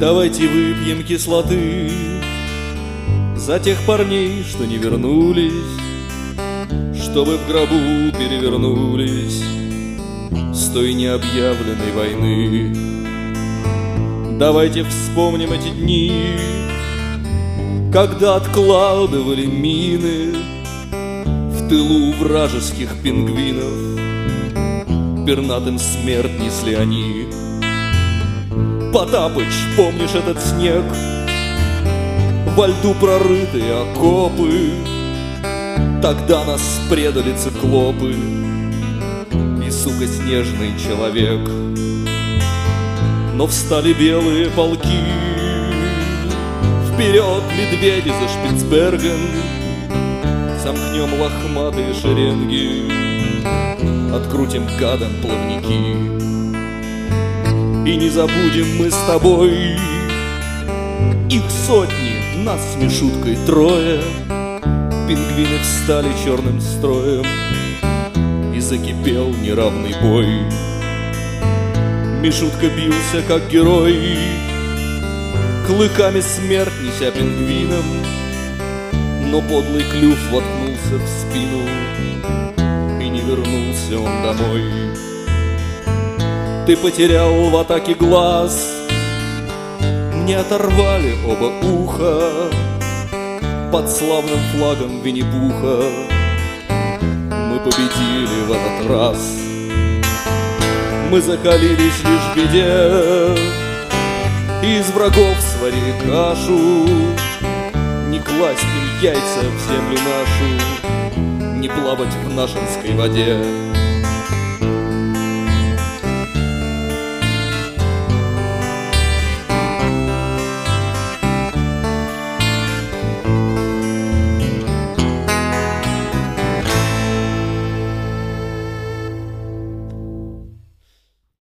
Давайте выпьем кислоты за тех парней, что не вернулись, чтобы в гробу перевернулись с той необъявленной войны. Давайте вспомним эти дни, когда откладывали мины в тылу вражеских пингвинов. Пернатым смерть несли они. Потапыч, помнишь этот снег? Во льду прорытые окопы. Тогда нас предали циклопы и, сука, снежный человек. Но встали белые полки, вперед медведи за Шпицберген, сомкнем лохматые шеренги, открутим гадом плавники. И не забудем мы с тобой их сотни, нас с Мишуткой трое. Пингвины встали черным строем, и закипел неравный бой. Мишутка бился, как герой, клыками смерть неся пингвинам, но подлый клюв воткнулся в спину, и не вернулся он домой. Ты потерял в атаке глаз, мне оторвали оба уха, под славным флагом Винни-Пуха мы победили в этот раз. Мы закалились лишь в беде, и из врагов сварили кашу. Не класть им яйца в землю нашу, не плавать в нашинской воде.